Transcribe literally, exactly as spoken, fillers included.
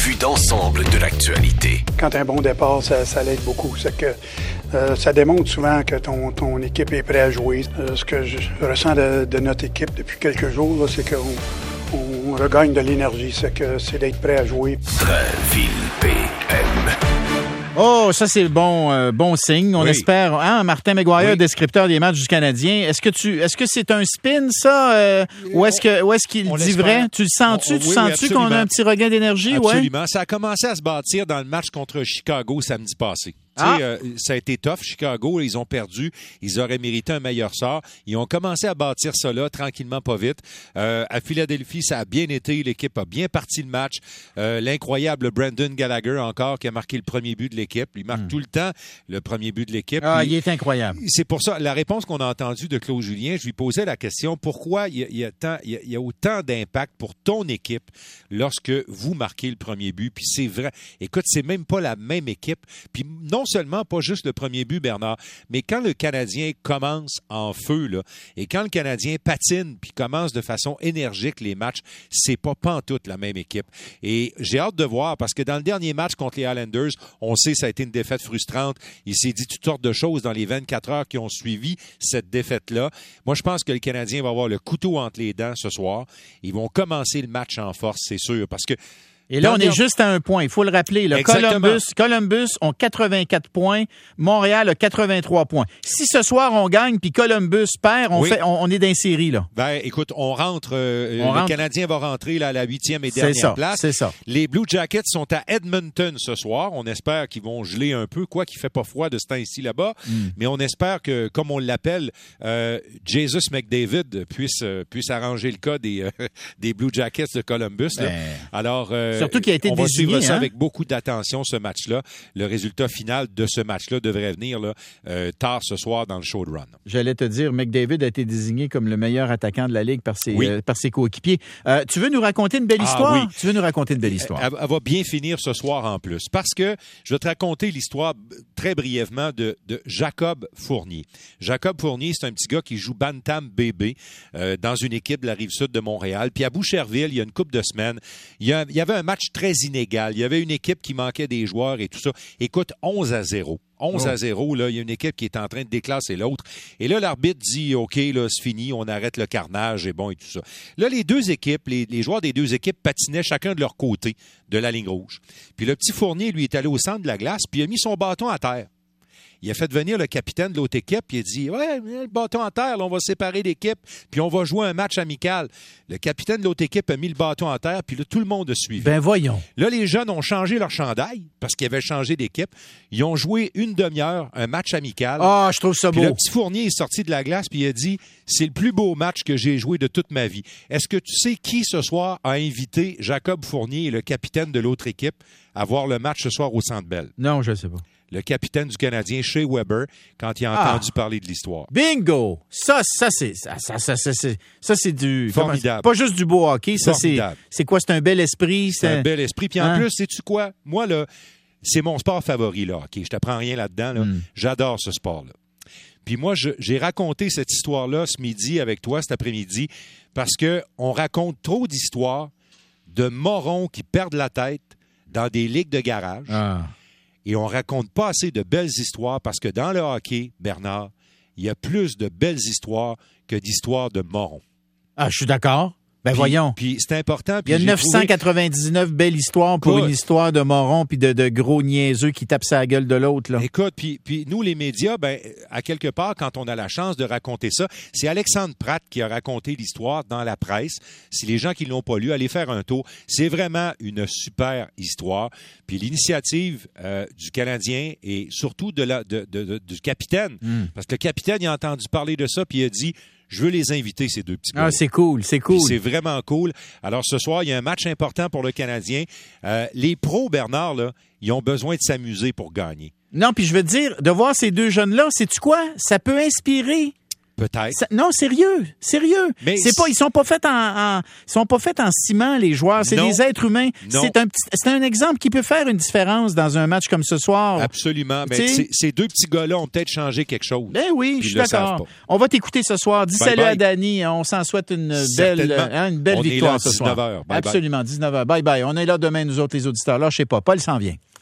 vue d'ensemble de l'actualité. Quand un bon départ, ça, ça l'aide beaucoup. C'est que euh, ça démontre souvent que ton, ton équipe est prête à jouer. Euh, ce que je ressens de, de notre équipe depuis quelques jours, là, c'est qu'on on regagne de l'énergie. C'est que c'est d'être prêt à jouer. Drainville P M. Oh, ça c'est bon, euh, bon signe. On oui. espère. Hein, Martin McGuire, oui. descripteur des matchs du Canadien. Est-ce que tu, est-ce que c'est un spin ça, euh, ou est-ce que, ou est-ce qu'il on dit l'espère. Vrai? Tu le sens-tu? On, tu oui, sens-tu oui, qu'on a un petit regain d'énergie? Absolument. Ouais? Ça a commencé à se bâtir dans le match contre Chicago samedi passé. Ah. Euh, ça a été tough, Chicago, ils ont perdu, ils auraient mérité un meilleur sort. Ils ont commencé à bâtir ça là, tranquillement, pas vite. Euh, à Philadelphie, ça a bien été, l'équipe a bien parti le match. Euh, l'incroyable Brendan Gallagher encore qui a marqué le premier but de l'équipe. Il marque mm. tout le temps le premier but de l'équipe. Ah, Puis, il est incroyable. C'est pour ça, la réponse qu'on a entendue de Claude Julien, je lui posais la question, pourquoi il y a, il y a, tant, il y a, il y a autant d'impact pour ton équipe lorsque vous marquez le premier but? Puis c'est vrai. Écoute, c'est même pas la même équipe. Puis non seulement pas juste le premier but, Bernard, mais quand le Canadien commence en feu, là, et quand le Canadien patine puis commence de façon énergique les matchs, c'est pas pantoute la même équipe. Et j'ai hâte de voir, parce que dans le dernier match contre les Islanders, on sait que ça a été une défaite frustrante. Il s'est dit toutes sortes de choses dans les vingt-quatre heures qui ont suivi cette défaite-là. Moi, je pense que le Canadien va avoir le couteau entre les dents ce soir. Ils vont commencer le match en force, c'est sûr, parce que Et là, on est juste à un point. Il faut le rappeler. Là. Columbus, Columbus ont quatre-vingt-quatre points. Montréal a quatre-vingt-trois points. Si ce soir, on gagne puis Columbus perd, on, oui. fait, on, on est dans une série. Là. Ben, écoute, on rentre. Euh, on le rentre. Canadien va rentrer là, à la huitième et dernière c'est ça, place. C'est ça. Les Blue Jackets sont à Edmonton ce soir. On espère qu'ils vont geler un peu, quoi qu'il ne fait pas froid de ce temps-ci là-bas. Mm. Mais on espère que, comme on l'appelle, euh, Jesus McDavid puisse, euh, puisse arranger le cas des, euh, des Blue Jackets de Columbus. Là. Ben... Alors, euh, Surtout qu'il a été on désigné, va suivre ça hein? avec beaucoup d'attention, ce match-là. Le résultat final de ce match-là devrait venir là, euh, tard ce soir dans le show de run. J'allais te dire, McDavid a été désigné comme le meilleur attaquant de la Ligue par ses, oui. euh, par ses coéquipiers. Euh, tu veux nous raconter une belle histoire? Ah, oui. Tu veux nous raconter une belle histoire? Elle, elle va bien finir ce soir en plus. Parce que je vais te raconter l'histoire très brièvement de, de Jacob Fournier. Jacob Fournier, c'est un petit gars qui joue Bantam B B euh, dans une équipe de la Rive-Sud de Montréal. Puis à Boucherville, il y a une couple de semaines, il y, a, il y avait un match très inégal. Il y avait une équipe qui manquait des joueurs et tout ça. Écoute, onze à zéro. onze à zéro, là, il y a une équipe qui est en train de déclasser l'autre. Et là, l'arbitre dit, OK, là, c'est fini, on arrête le carnage et bon et tout ça. Là, les deux équipes, les, les joueurs des deux équipes patinaient chacun de leur côté de la ligne rouge. Puis le petit Fournier, lui, est allé au centre de la glace, puis il a mis son bâton à terre. Il a fait venir le capitaine de l'autre équipe, puis il a dit « Ouais, le bâton en terre, là, on va séparer l'équipe, puis on va jouer un match amical. » Le capitaine de l'autre équipe a mis le bâton en terre, puis là, tout le monde a suivi. Ben voyons. Là, les jeunes ont changé leur chandail, parce qu'ils avaient changé d'équipe. Ils ont joué une demi-heure, un match amical. Ah, je trouve ça beau. Puis le petit Fournier est sorti de la glace, puis il a dit « C'est le plus beau match que j'ai joué de toute ma vie. » Est-ce que tu sais qui, ce soir, a invité Jacob Fournier et le capitaine de l'autre équipe à voir le match ce soir au Centre Bell? Non, je ne sais pas. Le capitaine du Canadien, Shea Weber, quand il a entendu ah. parler de l'histoire. Bingo! Ça, ça, c'est, ça, ça, ça, ça, c'est, ça, c'est du... Formidable. Pas juste du beau hockey. Ça, c'est, c'est quoi? C'est un bel esprit? C'est, c'est un bel esprit. Puis en hein? plus, sais-tu quoi? Moi, là, c'est mon sport favori, là, hockey. Je t'apprends rien là-dedans. Là. Mm. J'adore ce sport-là. Puis moi, je, j'ai raconté cette histoire-là ce midi avec toi, cet après-midi, parce qu'on raconte trop d'histoires de morons qui perdent la tête dans des ligues de garage. Ah. Et on raconte pas assez de belles histoires parce que dans le hockey, Bernard, il y a plus de belles histoires que d'histoires de morons. Ah, je suis d'accord. Ben puis, voyons. Puis c'est important. Puis il y a neuf cent quatre-vingt-dix-neuf trouvé... belles histoires pour Écoute, une histoire de moron puis de, de gros niaiseux qui tapent sa gueule de l'autre. Là. Écoute, puis, puis nous, les médias, ben à quelque part, quand on a la chance de raconter ça, c'est Alexandre Pratt qui a raconté l'histoire dans la presse. Si les gens qui ne l'ont pas lu, allez faire un tour. C'est vraiment une super histoire. Puis l'initiative euh, du Canadien et surtout de la, de, de, de, du capitaine, mm. parce que le capitaine, il a entendu parler de ça puis il a dit... Je veux les inviter, ces deux petits gars. Ah, c'est cool, c'est cool. Puis c'est vraiment cool. Alors, ce soir, il y a un match important pour le Canadien. Euh, les pros, Bernard, là, ils ont besoin de s'amuser pour gagner. Non, puis je veux te dire, de voir ces deux jeunes-là, sais-tu quoi? Ça peut inspirer Peut-être. Ça, non, sérieux, sérieux. Mais c'est pas, ils sont pas faits en, en, ils sont pas faits en ciment, les joueurs. C'est non. des êtres humains. Non. C'est un petit, c'est un exemple qui peut faire une différence dans un match comme ce soir. Absolument. Mais c- ces deux petits gars-là ont peut-être changé quelque chose. Ben oui, je suis d'accord. On va t'écouter ce soir. Dis bye salut bye. À Dany. On s'en souhaite une belle, hein, une belle on victoire est là ce soir. dix-neuf heures. Bye Absolument, bye. dix-neuf heures. Bye bye. On est là demain, nous autres, les auditeurs. Là, je sais pas. Paul s'en vient.